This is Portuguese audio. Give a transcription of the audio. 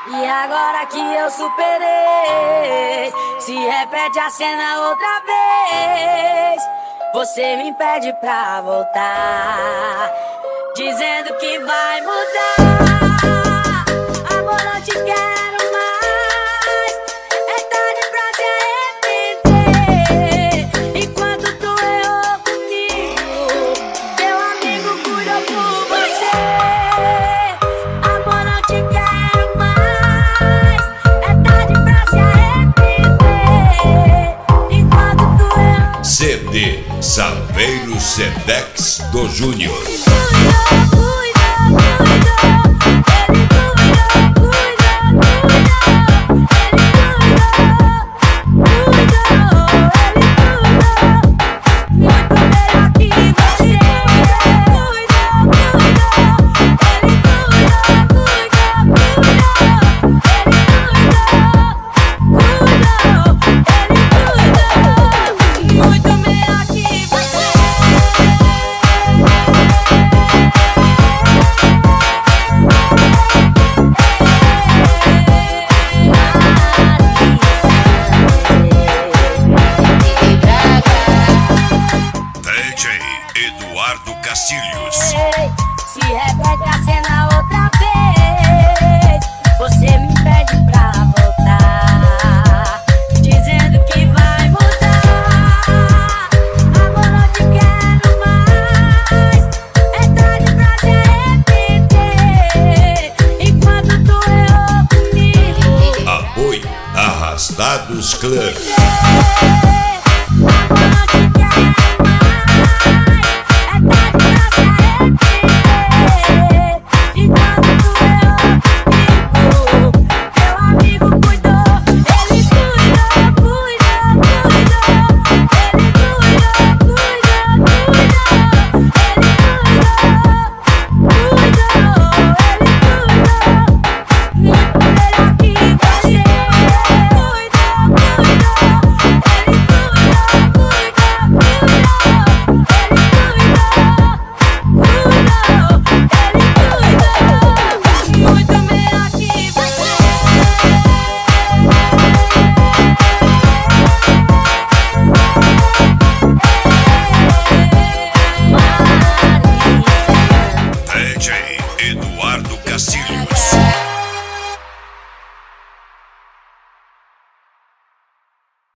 E agora que eu superei, se repete a cena outra vez. Você me pede pra voltar, dizendo que vai mudar. Amor, não te quero mais, é tarde pra se arrepender. Enquanto tu errou comigo, teu amigo cuidou por você. Amor, não te quero mais, é tarde pra se arrepender. Enquanto tu errou. CD Saveiro Sedex do Júnior. Eduardo Castilhos. Se repete a cena outra vez, você me pede pra voltar, dizendo que vai mudar. Amor, não te quero mais, é tarde pra se arrepender. Enquanto tu errou comigo. Apoio Arrastados Clã.